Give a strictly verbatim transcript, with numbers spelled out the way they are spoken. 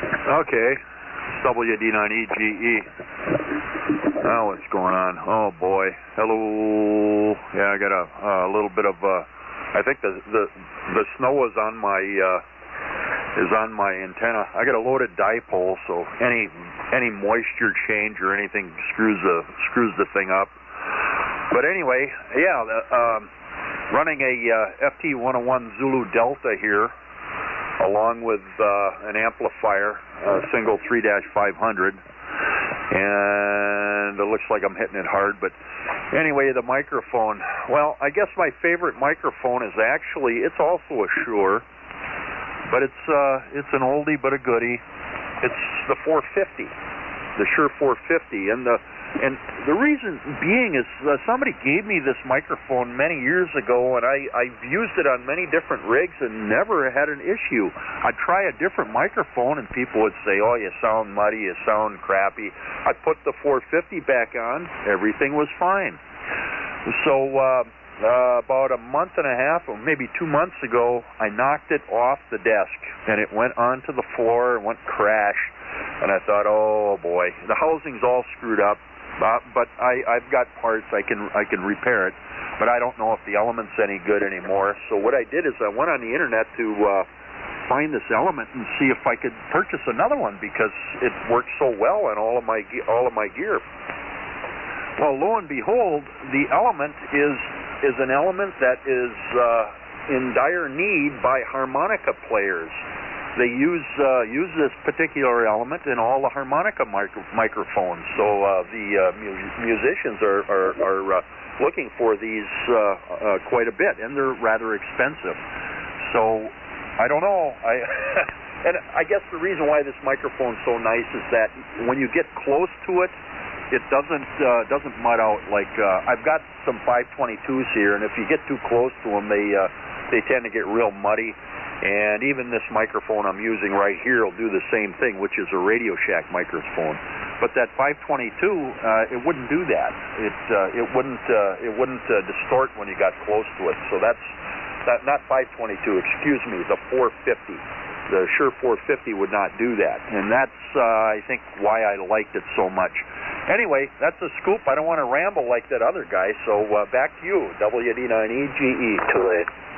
Okay. W D nine E G E. Oh, what's going on? Oh boy. Hello. Yeah, I got a, a little bit of. Uh, I think the the the snow is on my uh, is on my antenna. I got a loaded dipole, so any any moisture change or anything screws the screws the thing up. But anyway, yeah, the, um, running a uh, F T one oh one Zulu Delta here, along with uh, an amplifier, a single three dash five hundred, and it looks like I'm hitting it hard. But anyway, the microphone. Well, I guess my favorite microphone is actually, it's also a Shure, but it's uh, it's an oldie but a goodie. It's the four fifty, the Shure four fifty, and the And the reason being is uh, somebody gave me this microphone many years ago, and I, I've used it on many different rigs and never had an issue. I'd try a different microphone, and people would say, oh, you sound muddy, you sound crappy. I'd put the four fifty back on, everything was fine. So uh, uh, about a month and a half, or maybe two months ago, I knocked it off the desk, and it went onto the floor and went crash. And I thought, oh, boy, the housing's all screwed up. Uh, but I, I've got parts, I can I can repair it, but I don't know if the element's any good anymore. So what I did is I went on the internet to uh, find this element and see if I could purchase another one, because it works so well on all of my all of my gear. Well, lo and behold, the element is is an element that is uh, in dire need by harmonica players. They use uh, use this particular element in all the harmonica micro microphones. So uh, the uh, mu musicians are are, are uh, looking for these uh, uh, quite a bit, and they're rather expensive. So I don't know. I and I guess the reason why this microphone's so nice is that when you get close to it, it doesn't uh, doesn't mud out. Like uh, I've got some five twenty-twos here, and if you get too close to them, they uh, they tend to get real muddy. And even this microphone I'm using right here will do the same thing, which is a Radio Shack microphone. But that five twenty-two, uh, it wouldn't do that. It uh, it wouldn't uh, it wouldn't uh, distort when you got close to it. So that's that, not five twenty-two. Excuse me, the four fifty. The Shure four fifty would not do that, and that's uh, I think why I liked it so much. Anyway, that's a scoop. I don't want to ramble like that other guy. So uh, back to you, W D nine E G E. Too late.